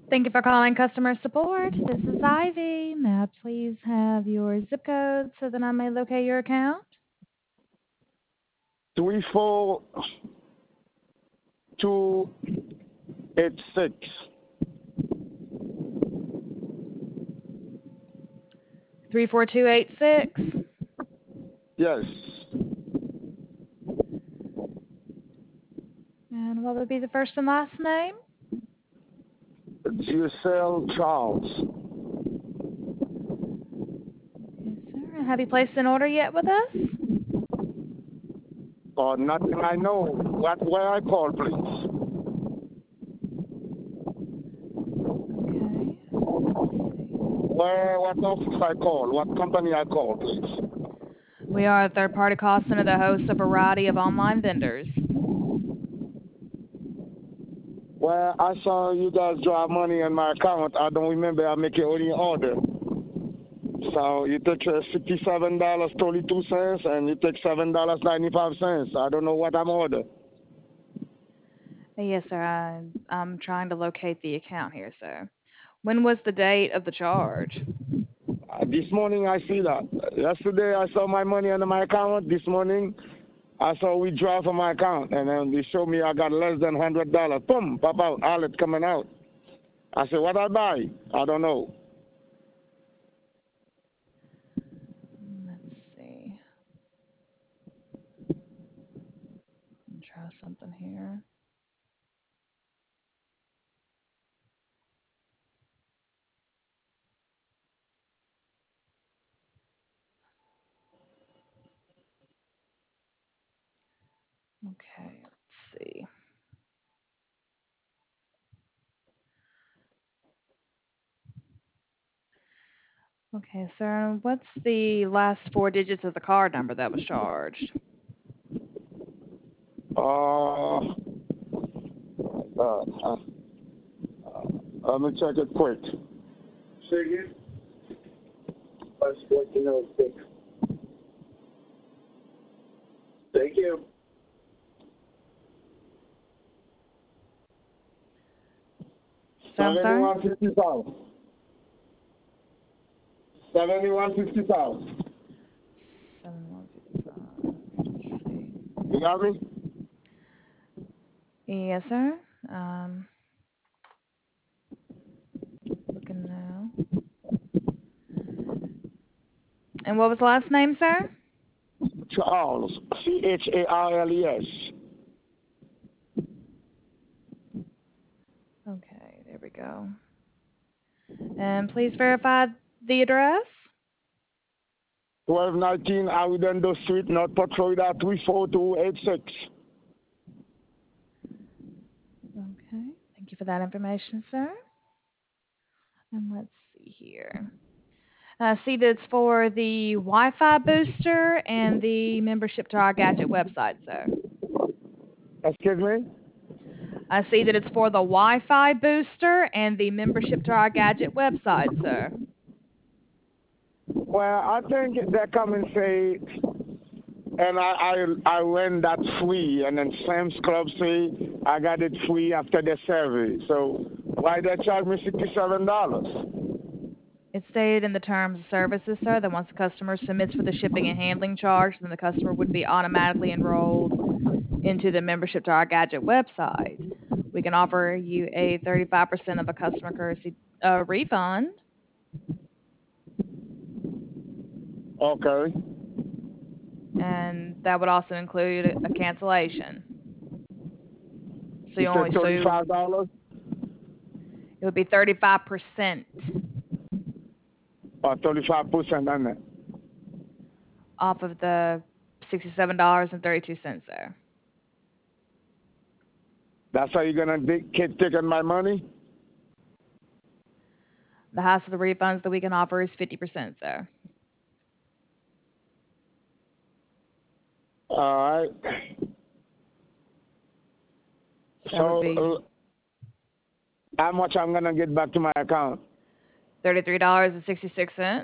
Thank you for calling customer support. This is Ivy. May I please have your zip code so that I may locate your account? 34286. 34286. Yes. And what would be the first and last name? Giselle Charles. Yes, sir. Have you placed an order yet with us? Nothing I know. Where I call, please? Okay. What office I call? What company I call, please? We are a third-party call center that hosts a variety of online vendors. Well, I saw you guys drop money in my account. I don't remember I make any order. So you take $57.32 and you take $7.95. I don't know what I'm ordered. Yes, sir. I'm trying to locate the account here, sir. When was the date of the charge? This morning I see that. Yesterday I saw my money under my account. This morning I saw withdraw from my account, and then they showed me I got less than $100. Boom, pop out, all it coming out. I said, what I buy? I don't know. Let's see. Try something here. Okay, let's see. Okay, sir. What's the last four digits of the card number that was charged? Let me check it quick. Say again? That's 1406. Thank you. I'm sorry? 7155. 7155. 7155. You got me? Yes, sir. Looking now. And what was the last name, sir? Charles. Charles. Okay, there we go. And please verify the address. 1219 Arredondo Street, Northport, Florida, 34286. Okay, thank you for that information, sir. And let's see here. See that it's for the Wi-Fi booster and the membership to our gadget website, sir. Excuse me? I see that it's for the Wi-Fi booster and the membership to our gadget website, sir. Well, I think they come and say, and I went that free, and then Sam's Club say I got it free after the survey. So why they charge me $67? It's stated in the terms of services, sir, that once the customer submits for the shipping and handling charge, then the customer would be automatically enrolled into the membership to our gadget website. We can offer you a 35% of a customer courtesy refund. Okay. And that would also include a cancellation. So You said $35? It would be 35%. Or 35% on that? Off of the $67.32 there. That's how you're going to keep taking my money? The highest of the refunds that we can offer is 50% there. All right. So, how much I'm going to get back to my account? $33.66.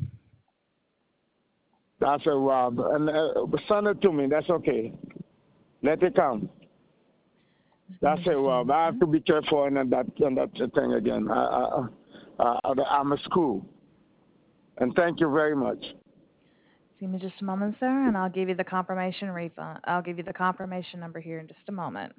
That's a Rob. And send it to me. That's okay. Let it come. That's it. Well, I have to be careful on that thing again. I'm a school. And thank you very much. Give me just a moment, sir, and I'll give you the confirmation refund. I'll give you the confirmation number here in just a moment.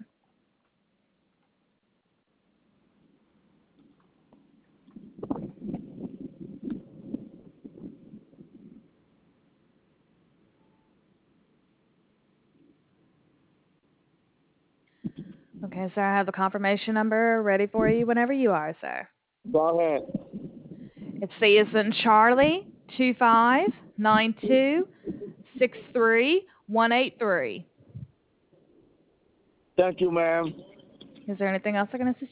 Okay, sir, I have the confirmation number ready for you whenever you are, sir. Go ahead. It's C as in Charlie, 259263183. Thank you, ma'am. Is there anything else I can assist